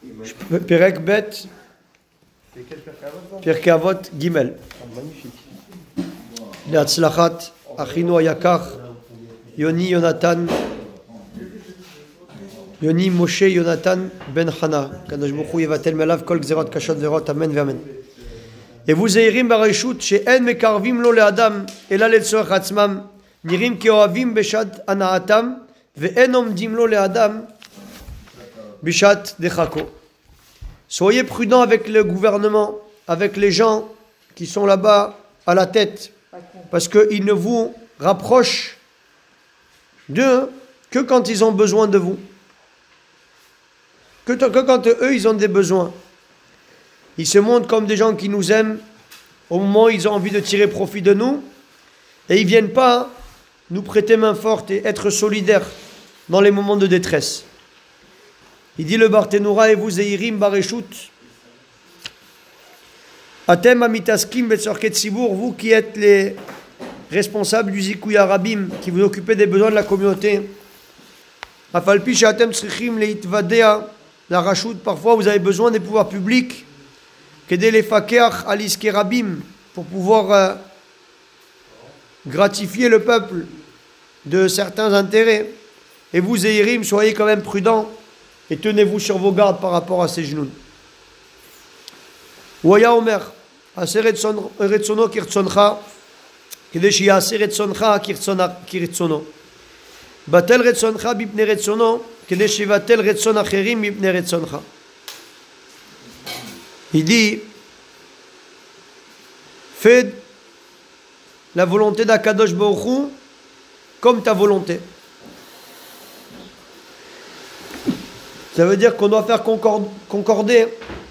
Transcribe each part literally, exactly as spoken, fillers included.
Perek Bet, Pirkei Avot Gimel. Magnifique. Le'atzlachat Achinu Hayakar, Yoni Yonatan, Yoni Moshe Yonatan Ben Hana. Kadosh Baruch Hu Yevatel Melav Kol Gzerot Kashot Verot. Amen ve'amen. Et vous zéhirim bareshut she'en mekarvim lo le'adam ela le'tzorech atzmam nirim ke'ohavim beshat anaatam ve'en omdim lo le'adam bishat dechako. Soyez prudents avec le gouvernement, avec les gens qui sont là-bas à la tête, parce qu'ils ne vous rapprochent d'eux que quand ils ont besoin de vous, que, que quand eux ils ont des besoins. Ils se montrent comme des gens qui nous aiment au moment où ils ont envie de tirer profit de nous, et ils ne viennent pas nous prêter main forte et être solidaires dans les moments de détresse. Il dit le Barthénoura, et vous Zeirim Bareshut, Atem Amitaskim Betzorket Sibour, vous qui êtes les responsables du Zikouya Arabim, qui vous occupez des besoins de la communauté. Afalpi Shatem Srichim Leitvadea, la Rashut, parfois vous avez besoin des pouvoirs publics, Kedé les Fakeach Aliske Rabim, pour pouvoir euh, gratifier le peuple de certains intérêts. Et vous Zeirim, soyez quand même prudents. Et tenez-vous sur vos gardes par rapport à ces genoux. Ouaya Omer, Aser Retsono Kirtsoncha, Kedeshi Aser Retsoncha Kirtsono. Batel Retsoncha Bipne Retsono, Kedeshi Batel Retson Acherim Bipne Retsoncha. Il dit, fais la volonté d'Akadosh Baruch Hu comme ta volonté. Ça veut dire qu'on doit faire concorder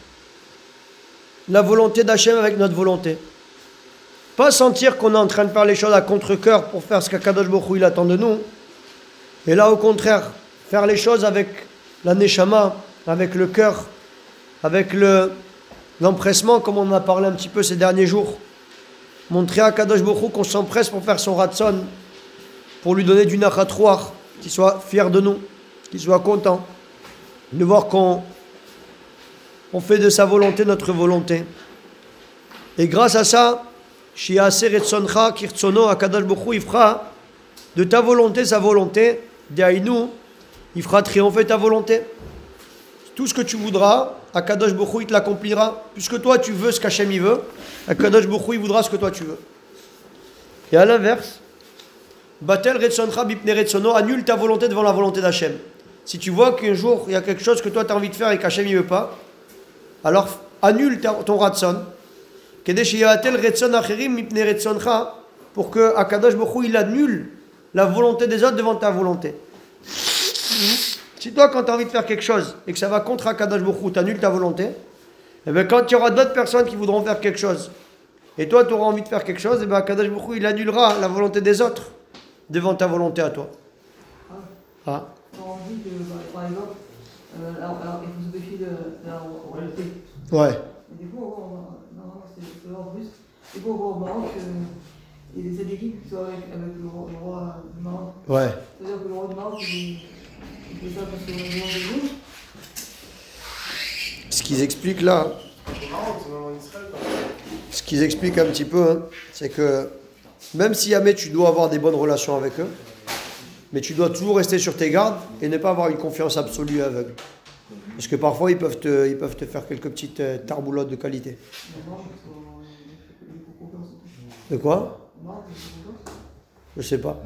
la volonté d'Hachem avec notre volonté. Pas sentir qu'on est en train de faire les choses à contre-cœur pour faire ce qu'Akadosh Baruch Hu il attend de nous. Et là, au contraire, faire les choses avec la neshama, avec le cœur, avec le, l'empressement, comme on en a parlé un petit peu ces derniers jours. Montrer à Akadosh Baruch Hu qu'on s'empresse pour faire son ratson, pour lui donner du nachatroir, qu'il soit fier de nous, qu'il soit content. De voir qu'on on fait de sa volonté notre volonté. Et grâce à ça, Shiaser Retsoncha Kirtsono Akadosh Baruch Hu, il fera de ta volonté sa volonté, d'Aïnou, il fera triompher ta volonté. Tout ce que tu voudras, Akadosh Baruch Hu, il te l'accomplira. Puisque toi tu veux ce qu'Hachem il veut, Akadosh Baruch Hu, il voudra ce que toi tu veux. Et à l'inverse, Batel Retsoncha Bipne Retsono, annule ta volonté devant la volonté d'Hachem. Si tu vois qu'un jour, il y a quelque chose que toi tu as envie de faire et qu'Hachem ne veut pas, alors annule ton ratson. Pour que Akadosh Baruch Hu, il annule la volonté des autres devant ta volonté. Si toi, quand tu as envie de faire quelque chose et que ça va contre Akadosh Baruch Hu, tu annules ta volonté, et bien quand il y aura d'autres personnes qui voudront faire quelque chose, et toi tu auras envie de faire quelque chose, et bien Akadosh Baruch Hu, il annulera la volonté des autres devant ta volonté à toi. Ah. On dit que, par exemple, euh, alors, alors, il faut se méfier de, de la royauté. Ouais. Et du coup, on voit, non, c'est en plus, du coup, on voit au Maroc, il y a cette équipe qui soit avec, avec le, roi, le roi du Maroc. Ouais. C'est-à-dire que le roi du Maroc, il, il fait ça parce qu'on a besoin de nous. Ce qu'ils expliquent là, ce qu'ils expliquent un petit peu, hein, c'est que même si jamais tu dois avoir des bonnes relations avec eux, mais tu dois toujours rester sur tes gardes et ne pas avoir une confiance absolue aveugle. Parce que parfois, ils peuvent te, ils peuvent te faire quelques petites euh, tarboulottes de qualité. De quoi? Je sais pas.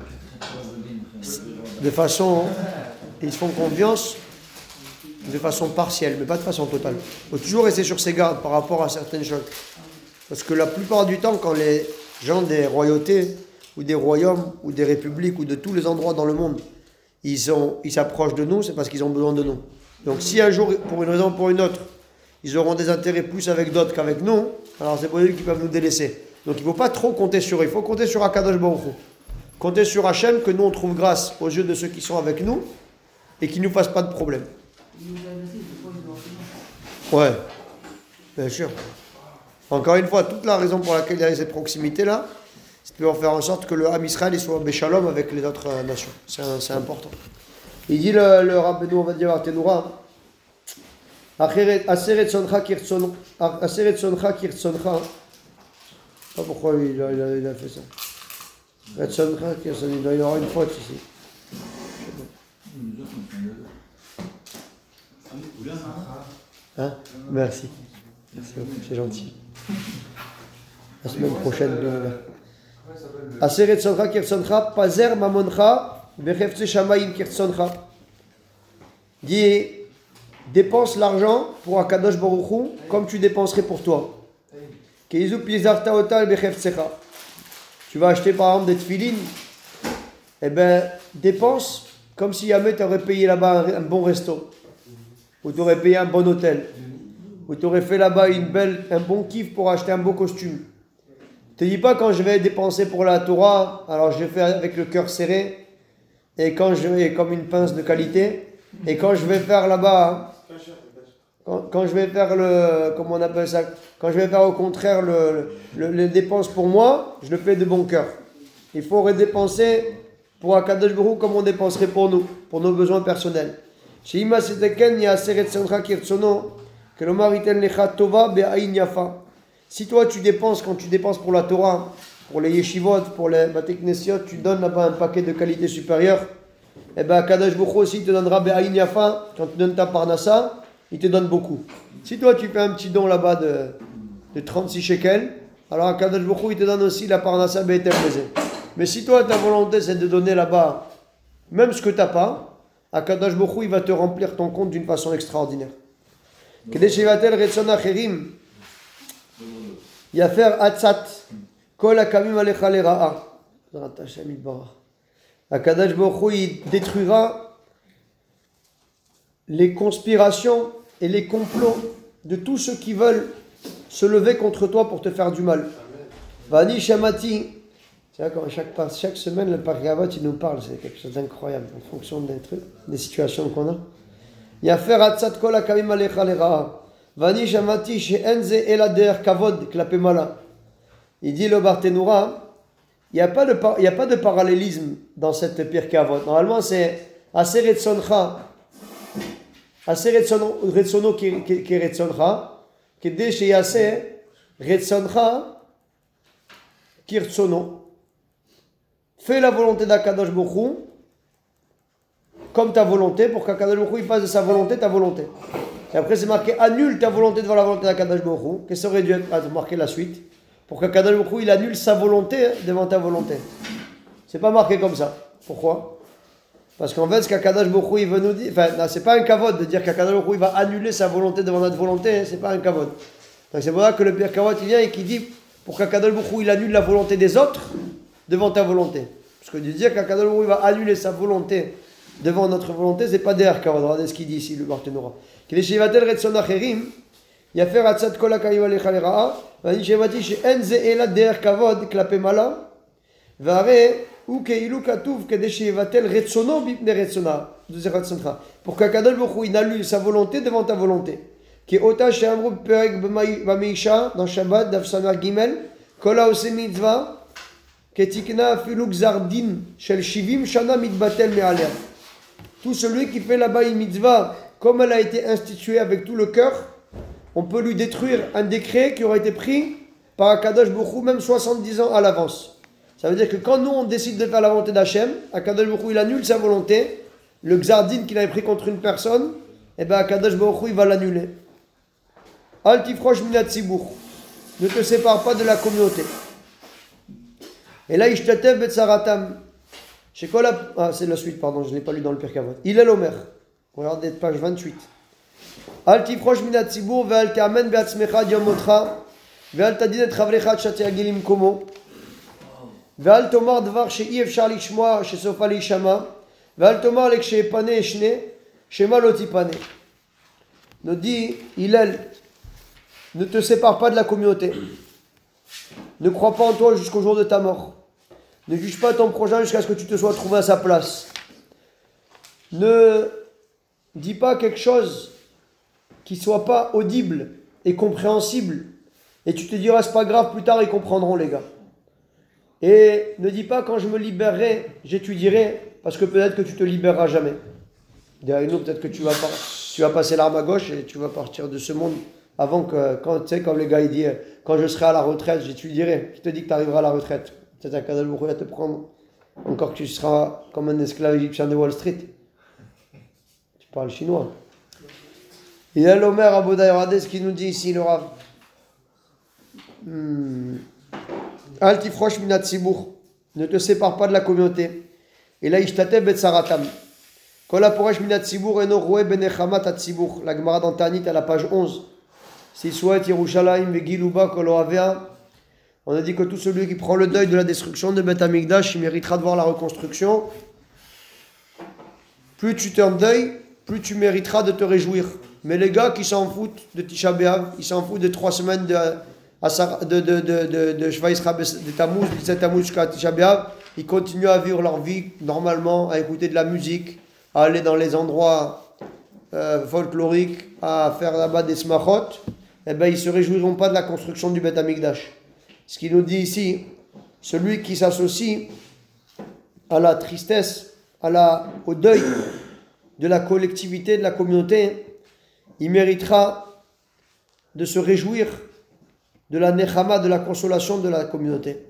De façon... Ils font confiance de façon partielle, mais pas de façon totale. Il faut toujours rester sur ses gardes par rapport à certaines choses. Parce que la plupart du temps, quand les gens des royautés, ou des royaumes, ou des républiques, ou de tous les endroits dans le monde, ils, ont, ils s'approchent de nous, c'est parce qu'ils ont besoin de nous. Donc si un jour, pour une raison ou pour une autre, ils auront des intérêts plus avec d'autres qu'avec nous, alors c'est pour eux qu'ils peuvent nous délaisser. Donc il ne faut pas trop compter sur eux, il faut compter sur Akadosh Baruch Hu. Compter sur Hachem, que nous on trouve grâce aux yeux de ceux qui sont avec nous, et qui ne nous fassent pas de problème. Ouais, bien sûr. Encore une fois, toute la raison pour laquelle il y a cette proximité-là, c'est pour faire en sorte que le Ham Israël soit béchalom avec les autres euh, nations. C'est, un, c'est important. Il dit le, le Rabbeinu, on va dire, Artenoura, Aseret soncha kirtson, aseret soncha kirtsoncha. Pas pourquoi il a, il a, il a fait ça. Retsoncha kirtson, il doit y avoir une faute ici. Hein? Merci. Merci beaucoup, c'est gentil. La semaine prochaine, Aseret soncha kirtsoncha, pazer mamoncha, bechefze shamayim kirtsoncha. Dis, dépense l'argent pour Akadosh Baruch Hu comme tu dépenserais pour toi. Keizu plizarta otal bechefzecha. Tu vas acheter par exemple des tefilines, eh bien, dépense comme si jamais tu aurais payé là-bas un, un bon resto, ou tu aurais payé un bon hôtel, ou tu aurais fait là-bas une belle, un bon kiff pour acheter un beau costume. Ne te dis pas quand je vais dépenser pour la Torah, alors je vais faire avec le cœur serré, et quand je vais comme une pince de qualité, et quand je vais faire là-bas, quand, quand je vais faire le, comment on appelle ça, quand je vais faire au contraire le, le, les dépenses pour moi, je le fais de bon cœur. Il faut redépenser pour Akadosh Baruch Hu comme on dépenserait pour nous, pour nos besoins personnels. Si toi tu dépenses, quand tu dépenses pour la Torah, pour les yeshivot, pour les Bate Knesiot, tu donnes là-bas un paquet de qualité supérieure, et bien Akadosh Baruch Hu aussi te donnera Be'ayin Yafa, quand tu donnes ta parnassa, il te donne beaucoup. Si toi tu fais un petit don là-bas de, de trente-six shekels, alors Akadosh Baruch Hu il te donne aussi la parnassa Be'etem Leze. Mais si toi ta volonté c'est de donner là-bas même ce que tu n'as pas, Akadosh Baruch Hu il va te remplir ton compte d'une façon extraordinaire. Kedei shevatel retzon acherim, yafer atzat kol hakamim alecha lera'a. Akadosh Baruch Hu il détruira les conspirations et les complots de tous ceux qui veulent se lever contre toi pour te faire du mal. Vani Shamati, tu vois, quand chaque, chaque semaine, le Pargavot, il nous parle, c'est quelque chose d'incroyable, en fonction des trucs, des situations qu'on a. Yafer atzat kol hakamim alecha lera'a. Vani Shamati she'en ze ela der kavod klape mala. Il dit le Barthénoura, il n'y a pas de il y a pas de parallélisme dans cette Pirkei Avot. Normalement, c'est Aseret soncha, Aseret retsono ki retsoncha, kedei sheyase retsoncha ki retsono. Fais la volonté d'Akadosh Baruch Hu comme ta volonté, pour qu'Akadosh Baruch Hu il fasse de sa volonté ta volonté. Et après c'est marqué annule ta volonté devant la volonté d'Akadosh Baruch Hu. Qu'est-ce que ça aurait dû être marqué la suite? Pour qu'Akadosh Baruch Hu il annule sa volonté devant ta volonté. C'est pas marqué comme ça. Pourquoi? Parce qu'en fait, ce qu'Akadosh Baruch Hu il veut nous dire, enfin, non, c'est pas un kavod de dire qu'Akadosh Baruch Hu il va annuler sa volonté devant notre volonté, c'est pas un kavod. Donc c'est pour ça que le Pirkei Avot il vient et qui dit pour qu'Akadosh Baruch Hu il annule la volonté des autres devant ta volonté. Parce que de dire qu'Akadosh Baruch Hu il va annuler sa volonté devant notre volonté, c'est pas der kavod. Regardez ce qu'il dit ici, le Barthénoura. Qu'il est shivatel retson acherim, yafer atzat kol hakamim alecha lera'a, vani shemati she'en ze ela der kavod klape mala, vare ou keilu katuv kedei shevatel retsono bipne retsona. Pour qu'Akadosh Baruch Hu il annule sa volonté devant ta volonté. Qui ota she'amru perek b'meisha dans Shabbat daf samar gimel, kol haoseh mitzvah ketikna afilu gzar din shel shivim shana mitbatel me'aleh. Tout celui qui fait là-bas une mitzvah, comme elle a été instituée avec tout le cœur, on peut lui détruire un décret qui aurait été pris par Akadosh Baruch Hu même soixante-dix ans à l'avance. Ça veut dire que quand nous on décide de faire la volonté d'Hachem, Akadosh Baruch Hu il annule sa volonté, le gzardin qu'il avait pris contre une personne, et bien Akadosh Baruch Hu il va l'annuler. Al tifrosh minat tzibur, ne te sépare pas de la communauté. Et là, ishtatev betzaratam. Ah, c'est la suite, pardon, je ne l'ai pas lu dans le Pirkei Avot. Il est l'Omer. Regardez, page vingt-huit. Al tifrosh minat tzibur ve'al ta'amen be'atzmecha diomotcha ve'al tadin et chavlecha tshati agilim komo ve'al tomar dvar she'i efshar lishmoa shesofa lishama ve'al tomar lek she'epane eshne shema lo tipane. Nous dit Hillel, ne te sépare pas de la communauté. Ne crois pas en toi jusqu'au jour de ta mort. Ne juge pas ton prochain jusqu'à ce que tu te sois trouvé à sa place. Ne dis pas quelque chose qui ne soit pas audible et compréhensible. Et tu te diras, c'est pas grave, plus tard ils comprendront les gars. Et ne dis pas, quand je me libérerai, j'étudierai, parce que peut-être que tu te libéreras jamais. Derrière nous, peut-être que tu vas pas, Tu vas passer l'arme à gauche et tu vas partir de ce monde avant que, quand, tu sais, comme le gars il dit, quand je serai à la retraite, je te dirai, je te dis que tu arriveras à la retraite. C'est un cadeau pour te prendre. Encore que tu seras comme un esclave égyptien de Wall Street. Tu parles chinois. Il y a l'Omer Aboudai, regardez ce qu'il nous dit ici, le Rav. Al tifrosh minat sibour. Ne te sépare pas de la communauté. Et là, ishtate bet saratam. Kol aporesh minat sibour eno roe benechamat at sibour. La Gemara dans Tanit à la page onze. Si souhaite Yerushalayim vegiluba kol oavea. On a dit que tout celui qui prend le deuil de la destruction de Beth Amikdash, il méritera de voir la reconstruction. Plus tu t'endeuilles, plus tu mériteras de te réjouir. Mais les gars qui s'en foutent de Tisha B'Av, ils s'en foutent de trois semaines de de de de de de Shvaïsra de Tammuz, dix-sept Tammuz jusqu'à Tisha B'Av, ils continuent à vivre leur vie normalement, à écouter de la musique, à aller dans les endroits euh, folkloriques, à faire là-bas des smachot. Eh ben, ils se réjouiront pas de la construction du Beth Amikdash. Ce qu'il nous dit ici, celui qui s'associe à la tristesse, à la, au deuil de la collectivité, de la communauté, il méritera de se réjouir de la nechama, de la consolation de la communauté.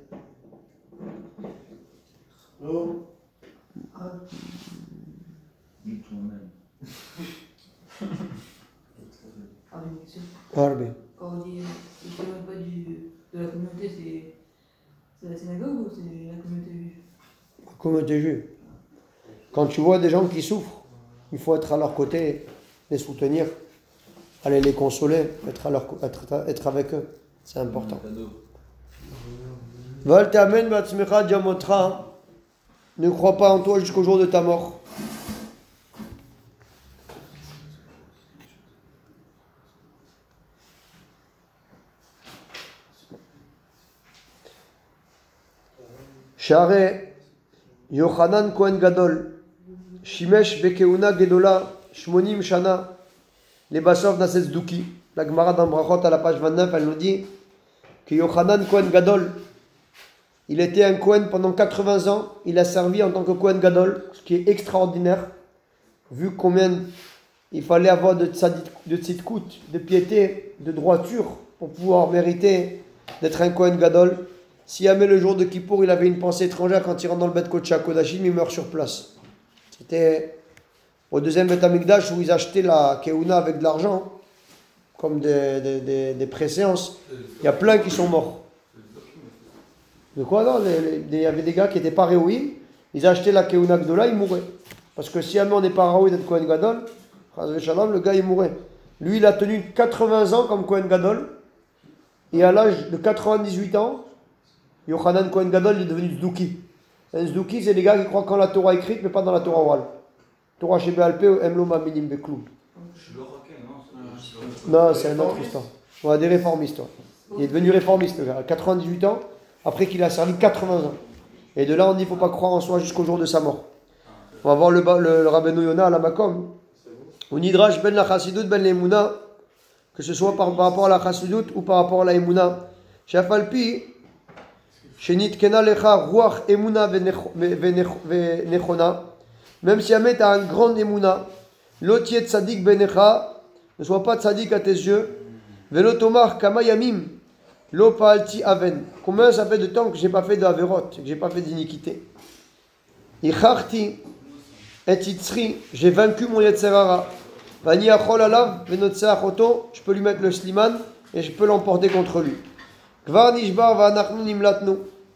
Oh. Harbi. Quand on dit qu'ils ne s'éloignent pas du, de la communauté, c'est, c'est la synagogue ou c'est la communauté juive? La communauté juive. Quand tu vois des gens qui souffrent, il faut être à leur côté, les soutenir, aller les consoler, être, à leur, être, être avec eux. C'est important. Val t'amen batzmecha diamotra. Ne crois pas en toi jusqu'au jour de ta mort. Share Yochanan Kohen Gadol Shimesh Bekeuna Gedola Shmonim Shana les Basov Nases Duki. La Gemara dans Brachot à la page vingt-neuf, elle nous dit que Yochanan Kohen Gadol, il était un Kohen pendant quatre-vingts ans, il a servi en tant que Kohen Gadol, ce qui est extraordinaire, vu combien il fallait avoir de tzidkout, de piété, de droiture, pour pouvoir mériter d'être un Kohen Gadol. Si jamais le jour de Kippour, il avait une pensée étrangère, quand il rentre dans le Bet Kodesh Kodashim, il meurt sur place. C'était au deuxième Bet Amikdash où ils achetaient la Keuna avec de l'argent, comme des, des, des, des préséances. Il y a plein qui sont morts. De quoi non? Il y avait des gars qui n'étaient pas réouïs, ils achetaient la Keuna Gdola, ils mouraient. Parce que si jamais on n'est pas réouï d'être Kohen Gadol, le gars il mourait. Lui, il a tenu quatre-vingts ans comme Kohen Gadol, et à l'âge de quatre-vingt-dix-huit ans, Yochanan Kohen Gadol il est devenu Zdouki. Un Zdouki, c'est les gars qui croient qu'en la Torah écrite, mais pas dans la Torah orale. Torah chez Béalpé, Emlo Maminim Bekloum. Non, c'est un autre histoire. On a des réformistes. Il est devenu réformiste, le gars, à quatre-vingt-dix-huit ans, après qu'il a servi quatre-vingts ans. Et de là, on dit qu'il ne faut pas croire en soi jusqu'au jour de sa mort. On va voir le, le, le Rabbeinu Yonah à la Makom. Ou Nidrash ben la Chassidut ben l'Emouna, que ce soit par, par rapport à la Chassidut ou par rapport à la Emouna. Shafalpi, Shenit Kena Lecha Ruach Emouna Venechona. Même si Ahmed a un grand Emouna, Lotiet Tzadik Benecha, ne sois pas Tzadik à tes yeux. Velotomar Kamayamim, Lo Paalti Aven. Combien ça fait de temps que je n'ai pas fait de Averot, que je n'ai pas fait d'iniquité? Icharti et Itzri, j'ai vaincu mon Yetzerara. Vani Achol Alav, Venotseachoto, je peux lui mettre le sliman et je peux l'emporter contre lui. Kvar Nishbar Vanachnu Nimlatnu.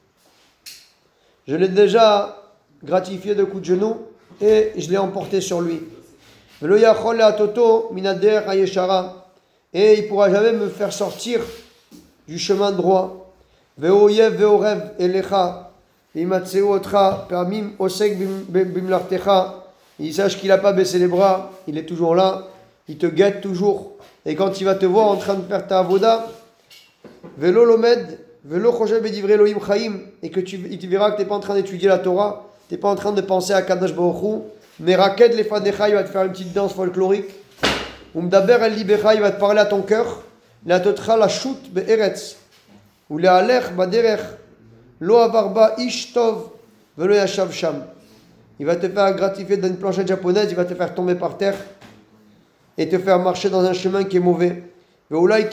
Je l'ai déjà gratifié de coups de genoux et je l'ai emporté sur lui. Velo Yachol Atoto Minader Ayeshara. Et il ne pourra jamais me faire sortir du chemin droit. Veoyev Veorev Elecha. Imatseu Otra Permim Osek Bimlartecha. Il sache qu'il n'a pas baissé les bras, il est toujours là, il te guette toujours. Et quand il va te voir en train de faire ta avoda, Velo Lomed, Velo Choshev Bedivre Elohim Chaim, et que tu, tu verras que tu n'es pas en train d'étudier la Torah, tu n'es pas en train de penser à Kadosh Baruch Hu, mais Raket Lefanecha, il va te faire une petite danse folklorique. Umdaber El Libecha, il va te parler à ton cœur. La Totra la Shut Be'eretz, ou le Alech Baderech, Lo Avarba Ish Tov, Velo Yashav Sham. Il va te faire gratifier d'une planchette japonaise, il va te faire tomber par terre. et te faire marcher dans un chemin qui est mauvais. Et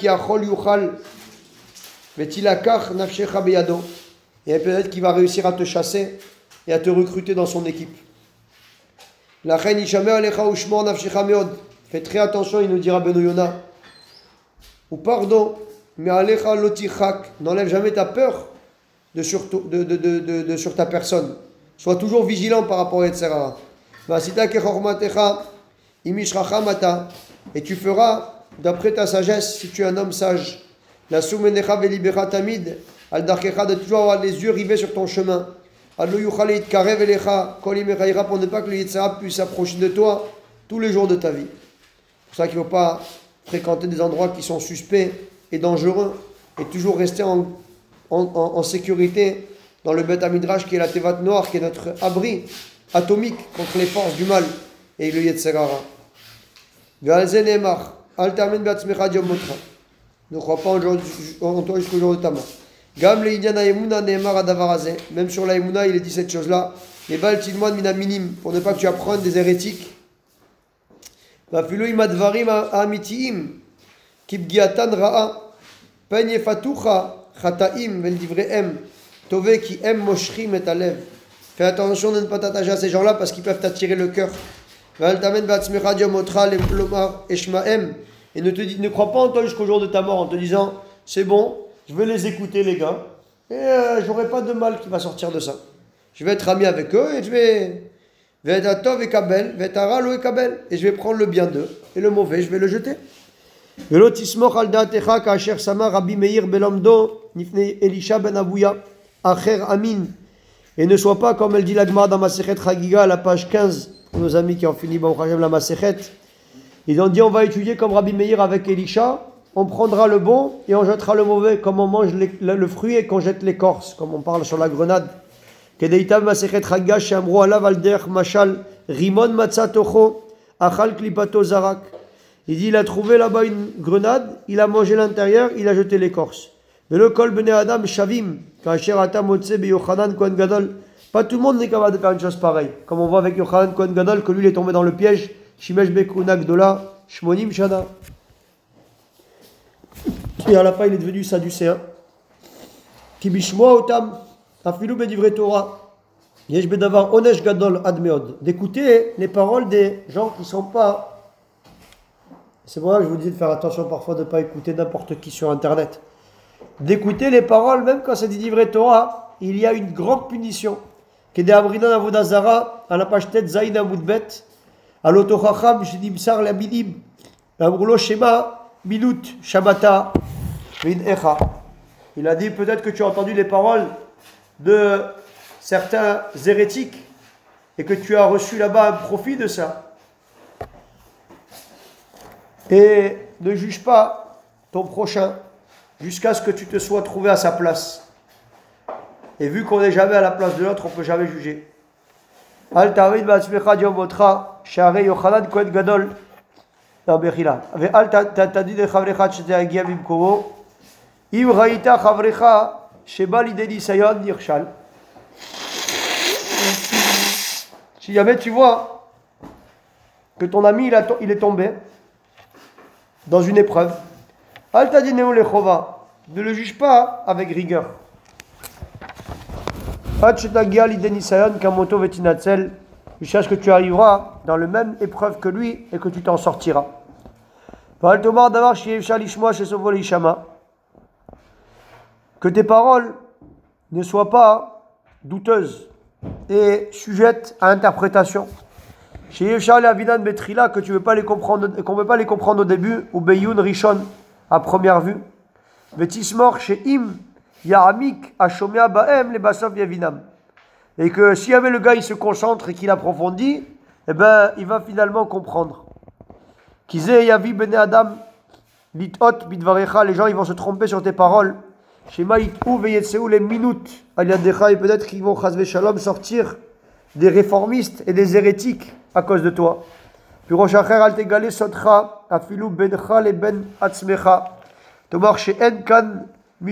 peut-être qu'il va réussir à te chasser et à te recruter dans son équipe. Fais très attention, il nous dira Beno Yona. Ou pardon, mais alecha lotichak, n'enlève jamais ta peur de sur, de, de, de, de, de, sur ta personne. Sois toujours vigilant par rapport à Yetzerara. Et tu feras d'après ta sagesse, si tu es un homme sage, la soumenecha velibera tamid, al darkecha, de toujours avoir les yeux rivés sur ton chemin. Al lo yuchalit karev elecha, kol imechaïra, pour ne pas que le Yetzerara puisse s'approcher de toi tous les jours de ta vie. C'est pour ça qu'il ne faut pas fréquenter des endroits qui sont suspects et dangereux, et toujours rester en, en, en, en sécurité dans le Beth Amidrash qui est la Tevat Noir, qui est notre abri atomique contre les forces du mal et le Yetzerara. Ve'alze ne'emar, al ta'amin be'atzmecha diom motra. Ne crois pas en toi jusqu'au jour de ta mort. Gam le'inyan ha'emuna ne'emar ha'davar hazeh. Même sur la Emuna, il est dit cette chose-là. Les bal tilmoan mina minim, pour ne pas que tu apprennes des hérétiques. Va'afilu im advarim ha'amitiim, kibgiatan ra'a, pen yefatucha chataim vel divrehem, tove ki em moshrim et alev. Fais attention de ne pas t'attacher à ces gens-là parce qu'ils peuvent t'attirer le cœur. Et ne, te dis, ne crois pas en toi jusqu'au jour de ta mort en te disant c'est bon, je vais les écouter les gars et euh, j'aurai pas de mal qui va sortir de ça. Je vais être ami avec eux et je vais et je vais prendre le bien d'eux et le mauvais je vais le jeter. Et ne sois pas comme elle dit la Gemara dans Masechet Chagiga à la page quinze. Nos amis qui ont fini Baruch Hashem la Masechet, ils ont dit on va étudier comme Rabbi Meir avec Elisha, on prendra le bon et on jettera le mauvais, comme on mange les, le, le fruit et qu'on jette l'écorce, comme on parle sur la grenade. Kedeitam Masechet Chagiga Shamro alav al derech mashal rimon matzatocho achal klipato zarak. Il dit il a trouvé là-bas une grenade, il a mangé l'intérieur, il a jeté l'écorce. Velo kol bnei adam shavim kasher ata motze be Yochanan Kohen Gadol. Pas tout le monde n'est capable de faire une chose pareille. Comme on voit avec Yochanan Kohen Gadol, que lui il est tombé dans le piège. Shimesh Bekuna Gdola, Shmonim Shana. Et à la fin, il est devenu sadducéen. Kibishmoa Otam, Afilu Bedivre Torah. Yesh Bedavar Onesh Gadol Admeod. D'écouter les paroles des gens qui ne sont pas. C'est pour ça que je vous dis de faire attention parfois de ne pas écouter n'importe qui sur internet. D'écouter les paroles, même quand c'est des divrei Torah, il y a une grande punition. Kede Abrinan Avodazara, à la page tête Zaïd Amoudbet, à l'Otochacham, Shidimsar Labidim, Amroulo Shema, Minut, Shabata, Min Echa. Il a dit peut-être que tu as entendu les paroles de certains hérétiques et que tu as reçu là-bas un profit de ça. Et ne juge pas ton prochain jusqu'à ce que tu te sois trouvé à sa place. Et vu qu'on n'est jamais à la place de l'autre, on ne peut jamais juger. Al ta'avid ba'atzmecha diom motra, she'arei Yochanan Kohen Gadol, bechila. Ve'al ta'tadid lechavrecha she'te'agia bimkomo, im ra'ita chavrecha she'ba lidei nisayon nirshal. Si jamais tu vois que ton ami il, a, il est tombé dans une épreuve, al ta'did neu lechova, ne le juge pas avec rigueur. Jusqu'à ce que tu arriveras dans la même épreuve que lui et que tu t'en sortiras. Que tes paroles ne soient pas douteuses et sujettes à interprétation. Que tu veux pas les comprendre, qu'on ne veut pas les comprendre au début, ou beyun rishon à première vue. Vetismor chez im. Yahamik Ashomea Baem les Basov Yavinam. Et que si jamais le gars il se concentre et qu'il approfondit, eh ben il va finalement comprendre. Kizé Yavi Bene Adam Litot Bidvarecha, les gens ils vont se tromper sur tes paroles. Shema Yitou Veyetseu les minutes Aliadecha, et peut-être qu'ils vont Chazve Shalom sortir des réformistes et des hérétiques à cause de toi. Pirochacher al tegale Sotra Afilu Bencha le Ben Atzmecha. Tomar She'en Kan.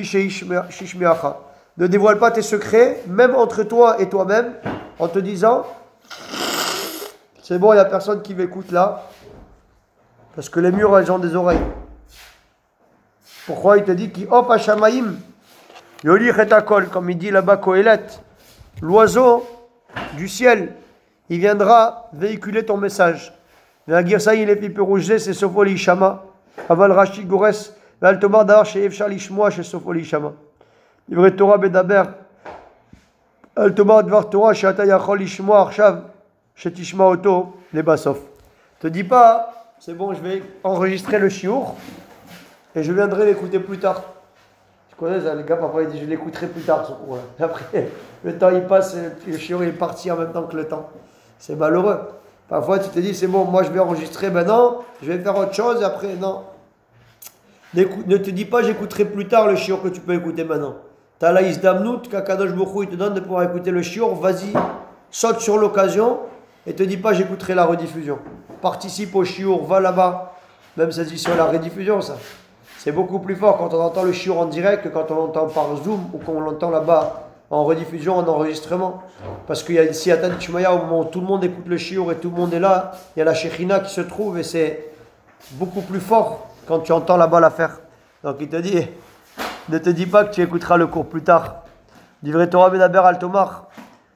Ne dévoile pas tes secrets, même entre toi et toi-même, en te disant c'est bon, il n'y a personne qui m'écoute là. Parce que les murs, elles ont des oreilles. Pourquoi il te dit qui hop hashamaim yolich et akol, comme il dit là-bas Kohelet, l'oiseau du ciel, il viendra véhiculer ton message. La girsa il est piperougé, c'est Sofoli Shama. Aval Rashi Gores, Val Tomar Dar chez Efshal Ishmoa chez Sofoli Shama. Livre Torah Bedaber, Al Tomar Dvar Torah chez Atayachol Ishmoa Arshav, chez Tishma Oto, les Basof. Te dis pas, c'est bon, je vais enregistrer le chiour et je viendrai l'écouter plus tard. Tu connais ça, les gars, parfois ils disent je l'écouterai plus tard ce cours-là. Après, le temps il passe, le chiour est parti en même temps que le temps. C'est malheureux. Parfois tu te dis c'est bon, moi je vais enregistrer maintenant, je vais faire autre chose et après non. Ne te dis pas j'écouterai plus tard le chiour que tu peux écouter maintenant. T'as la isdamnout, qu'Akadosh Baruch Hu il te donne de pouvoir écouter le chiour, vas-y, saute sur l'occasion et te dis pas j'écouterai la rediffusion. Participe au chiour, va là-bas. Même c'est dit sur la rediffusion ça. C'est beaucoup plus fort quand on entend le chiour en direct que quand on l'entend par Zoom ou qu'on l'entend là-bas en rediffusion, en enregistrement. Parce qu'il y a ici à Tanishmaya, au moment où tout le monde écoute le chiour et tout le monde est là, il y a la Shekhinah qui se trouve et c'est beaucoup plus fort quand tu entends là-bas l'affaire. Donc il te dit, ne te dis pas que tu écouteras le cours plus tard. Divrei Torah Bedaber al Tomar,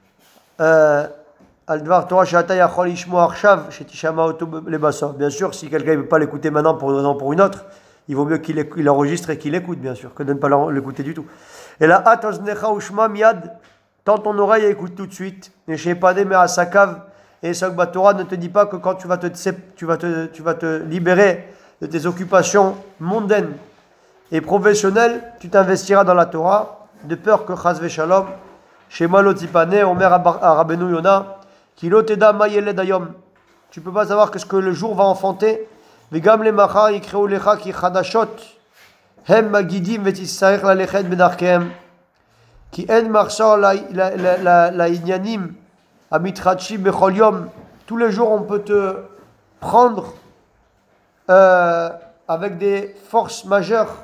al Dvar Torah she'ata yachol lishmoa arshav shetishama oto lebasor. Bien sûr, si quelqu'un ne peut pas l'écouter maintenant pour une raison ou pour une autre, il vaut mieux qu'il il enregistre et qu'il écoute, bien sûr, que de ne pas l'écouter du tout. Et là, atoznecha ushma miad, tends ton oreille et écoute tout de suite. Et chez Padé mais à Sakav et Sokba Torah ne te dit pas que quand tu vas te, tu vas te, tu vas te libérer de tes occupations mondaines et professionnelles, tu t'investiras dans la Torah, de peur que Chaz Veshalom, chez Malotipane, Omer Arabenu Yona, Kiloteda Mayele Dayom. Tu ne peux pas savoir que ce que le jour va enfanter. Vegam le machar yikreu lecha ki chadashot. הם מגידים ותצטרך ללכת בדרכיהם כי אין מחסור לעניינים המתחדשים בכל יום. Tous les jours on peut te prendre euh, avec des forces majeures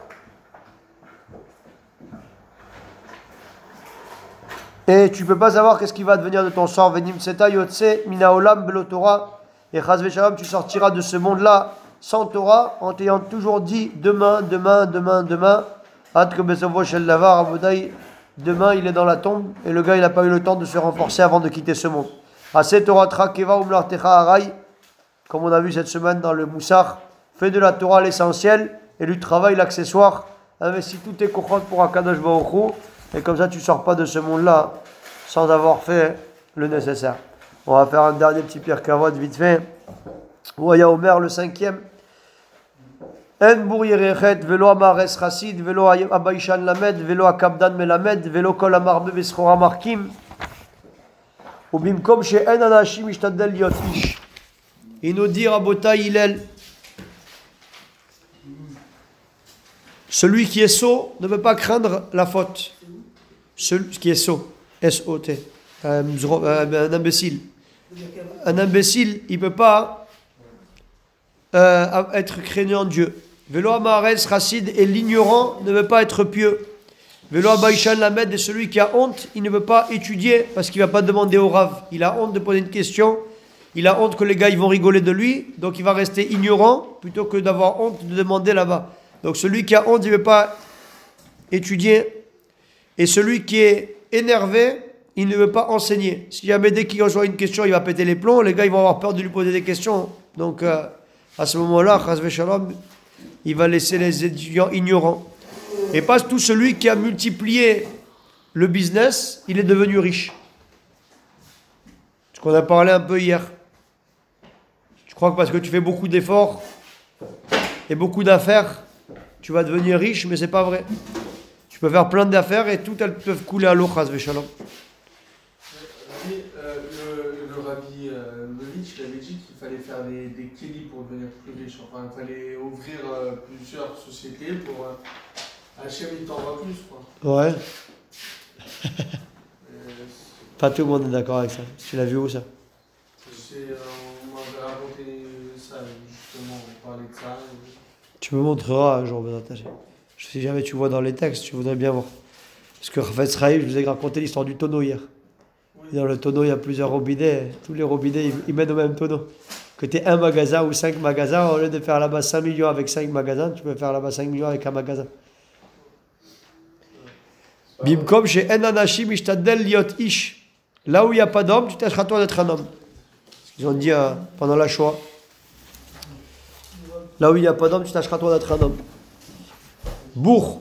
et tu ne peux pas savoir qu'est-ce qui va devenir de ton sort. Venim seta yotse mina olam belo Torah, et chas v'shalom tu sortiras de ce monde là sans Torah, en t'ayant toujours dit demain, demain, demain, demain, demain il est dans la tombe et le gars il n'a pas eu le temps de se renforcer avant de quitter ce monde. Comme on a vu cette semaine dans le Moussar, fais de la Torah l'essentiel et du travail l'accessoire. Investis tous tes kochot pour Akadosh Baruch Hu et comme ça tu ne sors pas de ce monde-là sans avoir fait le nécessaire. On va faire un dernier petit Pirkei Avot vite fait. Voya Omer le cinquième. En bour yerechet velo amares chassid velo abaishan lamed velo akabdan melamed velo kol amarbe beschora markim ubimkom she'en anashim ishtadel liot ish. Il nous dit Rabotai Hillel, celui qui est sot ne peut pas craindre la faute. Celui qui est sot, S O T, un imbécile. Un imbécile, il ne peut pas Euh, être craignant Dieu. Velo Amares Chassid et l'ignorant ne veut pas être pieux. Velo Abaishan Lamed et celui qui a honte, il ne veut pas étudier parce qu'il ne va pas demander au Rav. Il a honte de poser une question, il a honte que les gars ils vont rigoler de lui, donc il va rester ignorant plutôt que d'avoir honte de demander là-bas. Donc celui qui a honte, il ne veut pas étudier. Et celui qui est énervé, il ne veut pas enseigner. Si jamais dès qu'il reçoit une question, il va péter les plombs, les gars ils vont avoir peur de lui poser des questions. Donc euh, à ce moment-là, Chaz Veshalom, il va laisser les étudiants ignorants. Et pas tout celui qui a multiplié le business, il est devenu riche. Ce qu'on a parlé un peu hier. Je crois que parce que tu fais beaucoup d'efforts et beaucoup d'affaires, tu vas devenir riche, mais c'est pas vrai. Tu peux faire plein d'affaires et toutes elles peuvent couler à l'eau, Chaz Veshalom. Rabbi euh, Levitch, il avait dit qu'il fallait faire des, des kélis pour devenir plus riche. Enfin, il fallait ouvrir euh, plusieurs sociétés pour euh, Hachem, il t'envoie plus, quoi. Ouais. euh, Pas tout le monde est d'accord avec ça. Tu l'as vu où ça? C'est, euh, on m'avait raconté ça, justement, on parlait de ça. Et... Tu me montreras un jour, si jamais tu vois dans les textes, tu voudrais bien voir. Parce que Raphaël Sraïm, je vous ai raconté l'histoire du tonneau hier. Dans le tonneau, il y a plusieurs robinets. Tous les robinets, ils, ils mènent au même tonneau. que tu aies un magasin ou cinq magasins, au lieu de faire là-bas cinq millions avec cinq magasins, tu peux faire là-bas cinq millions avec un magasin. Bimkom chez En Anashim Ishtadel Liot Ish. Là où il n'y a pas d'homme, tu tâcheras toi d'être un homme. Ils ont dit euh, pendant la Shoah. Là où il n'y a pas d'homme, tu tâcheras toi d'être un homme. Bourg.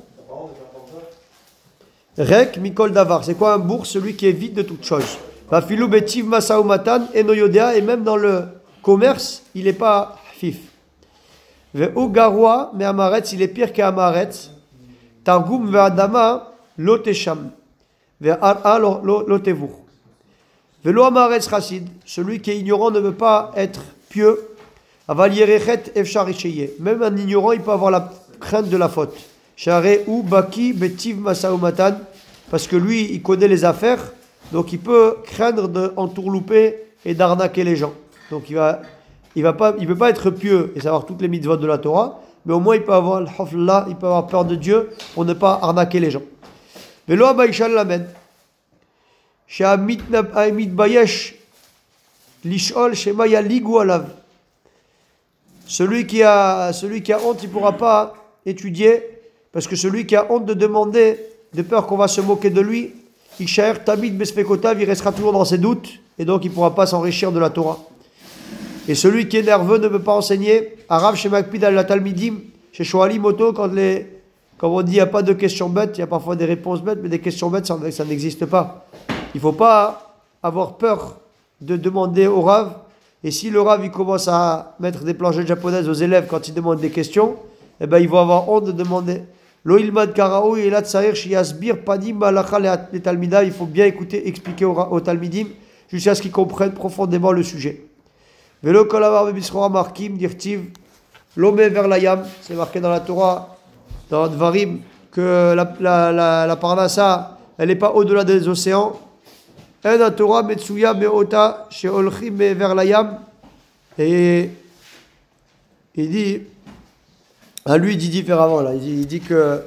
Rek Mikol Davar. C'est quoi un bourg? Celui qui est vide de toute chose. Vafilou Betiv Masaumatan Enoyodea. Et même dans le commerce, il n'est pas fif. Ve'u Garoua, mais Amaretz, il est pire qu'Amaretz. Targum Ve'adama Lotesham. Ve'ar'a Lotevur. Ve'lo Amaretz Chassid. Celui qui est ignorant ne veut pas être pieux. Avalierechet Efshar Isheye. Même un ignorant, il peut avoir la crainte de la faute. Share ou Baki Betiv Masaumatan. Parce que lui, il connaît les affaires. Donc il peut craindre d'entourlouper et d'arnaquer les gens. Donc il va, il va pas, il peut pas être pieux et savoir toutes les mitzvot de la Torah, mais au moins il peut avoir le hafla, il peut avoir peur de Dieu pour ne pas arnaquer les gens. Velo abayshal lamed. She'amit amit bayesh lishol shema yaligu alav. Celui qui a, celui qui a honte, il pourra pas étudier parce que celui qui a honte de demander, de peur qu'on va se moquer de lui, Ishaer Tamid Bespekotav, il restera toujours dans ses doutes et donc il ne pourra pas s'enrichir de la Torah. Et celui qui est nerveux ne peut pas enseigner. Arav chez Makpid al Talmidim, chez Shoalim Moto, quand les, comme on dit, il n'y a pas de questions bêtes, il y a parfois des réponses bêtes, mais des questions bêtes, ça, ça n'existe pas. Il ne faut pas avoir peur de demander au Rav. Et si le Rav il commence à mettre des planchettes japonaises aux élèves quand ils demandent des questions, eh ben, ils vont avoir honte de demander. Lo ilmad karaou et la tsair shiasbir padim alacha les talmida. Il faut bien écouter, expliquer aux talmidim jusqu'à ce qu'ils comprennent profondément le sujet. Velo kolavar bebisroa markim dirtiv l'omé vers la yam. C'est marqué dans la Torah, dans Dvarim, que la, la, la, la parnassa, elle n'est pas au-delà des océans. En la Torah metsuya meota chez olchim vers la yam. Et il dit. Ah, lui, il dit différemment, là. Il dit, il dit que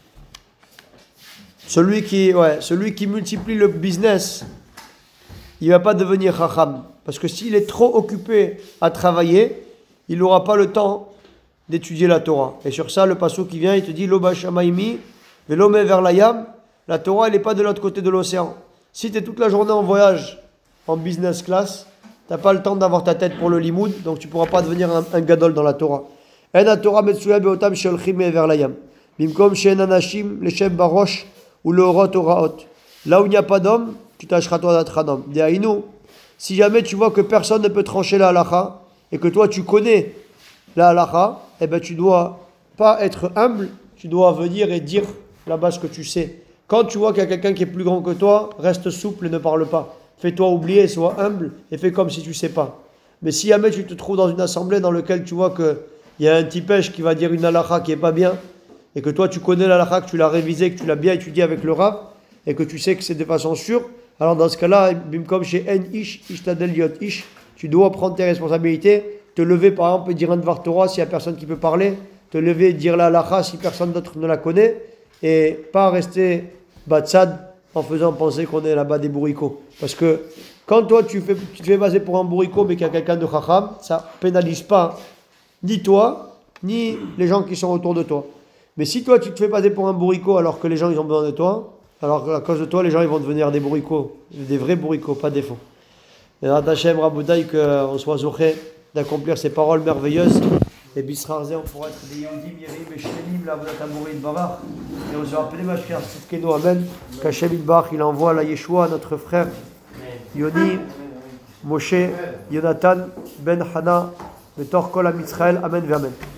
celui qui, ouais, celui qui multiplie le business, il ne va pas devenir chacham. Parce que s'il est trop occupé à travailler, il n'aura pas le temps d'étudier la Torah. Et sur ça, le passouk qui vient, il te dit Lo bashamaimi, velo me vers la yam. La Torah, elle n'est pas de l'autre côté de l'océan. Si tu es toute la journée en voyage, en business class, tu n'as pas le temps d'avoir ta tête pour le limoud, donc tu ne pourras pas devenir un, un gadol dans la Torah. En la Torah metsuya beotam sholchim vers la yam. Bimkom she'en anashim leshem barosh ou le orot oraot. Là où il n'y a pas d'homme, tu tâcheras toi d'être un homme. Dehainu, si jamais tu vois que personne ne peut trancher la halacha et que toi tu connais la halacha, eh ben tu dois pas être humble, tu dois venir et dire là-bas ce que tu sais. Quand tu vois qu'il y a quelqu'un qui est plus grand que toi, reste souple et ne parle pas. Fais-toi oublier, sois humble et fais comme si tu sais pas. Mais si jamais tu te trouves dans une assemblée dans laquelle tu vois que il y a un tipèche qui va dire une halakha qui est pas bien, et que toi tu connais la halakha, que tu l'as révisé, que tu l'as bien étudié avec le Rav, et que tu sais que c'est de façon sûre, alors dans ce cas-là, bimkom chez En Ish, Ishtadel Yot Ish, tu dois prendre tes responsabilités, te lever par exemple et dire un Dvar Torah s'il n'y a personne qui peut parler, te lever et dire la halakha si personne d'autre ne la connaît, et pas rester batsad en faisant penser qu'on est là-bas des bourricots. Parce que quand toi tu, fais, tu te fais passer pour un bourricot mais qu'il y a quelqu'un de chacham, ça pénalise pas ni toi, ni les gens qui sont autour de toi. Mais si toi tu te fais passer pour un bourricot alors que les gens ils ont besoin de toi, alors à cause de toi les gens ils vont devenir des bourricots, des vrais bourricots, pas des faux. Et Ratachem Raboutaï qu'on soit zouché d'accomplir ces paroles merveilleuses. Et Bisrarze on pourra être des Yehudim, Yerim et Shemim, la Vodat Amouri de Barach. Et on se rappelle Mashkiach Tzidkenu, Amen. Qu'Hachem Yitbarach il envoie la Yeshua, notre frère Yoni, Moshe, Yonatan, Ben Hana, Betor Kol Am Yisrael, Amen, Amen.